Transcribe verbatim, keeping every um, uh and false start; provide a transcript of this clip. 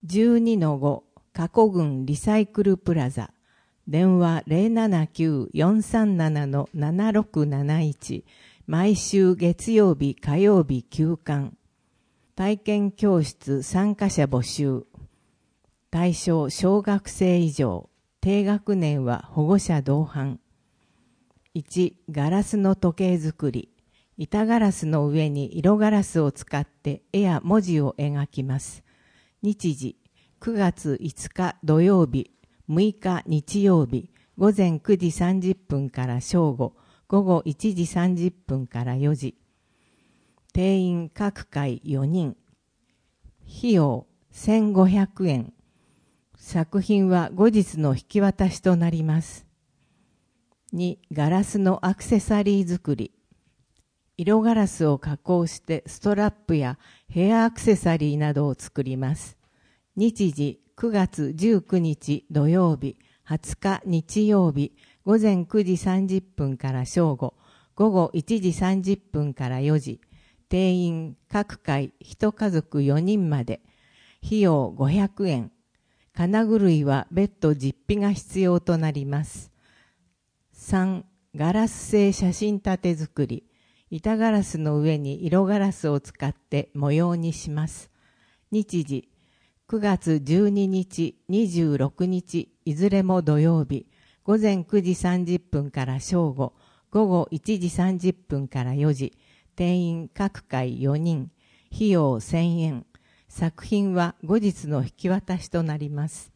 じゅうにのご 加古郡リサイクルプラザ、電話 ゼロななきゅう よんさんなな ななろくなないち、毎週月曜日火曜日休館。体験教室参加者募集。対象小学生以上、低学年は保護者同伴。いち. ガラスの時計作り。板ガラスの上に色ガラスを使って絵や文字を描きます。日時くがついつか土曜日、むいか日曜日、午前くじさんじゅっぷんから正午、午後いちじさんじゅっぷんからよじ。定員各回よにん。費用せんごひゃくえん。作品は後日の引き渡しとなります。に. ガラスのアクセサリー作り。色ガラスを加工してストラップやヘアアクセサリーなどを作ります。日時くがつじゅうくにち土曜日、はつか日曜日、午前くじさんじゅっぷんから正午、午後いちじさんじゅっぷんからよじ。定員各回いち家族よにんまで。費用ごひゃくえん。金具類は別途実費が必要となります。さん. ガラス製写真立て作り。板ガラスの上に色ガラスを使って模様にします。日時くがつじゅうににち、にじゅうろくにち、いずれも土曜日、午前くじさんじゅっぷんから正午、午後いちじさんじゅっぷんからよじ。定員各回よにん。費用せんえん。作品は後日の引き渡しとなります。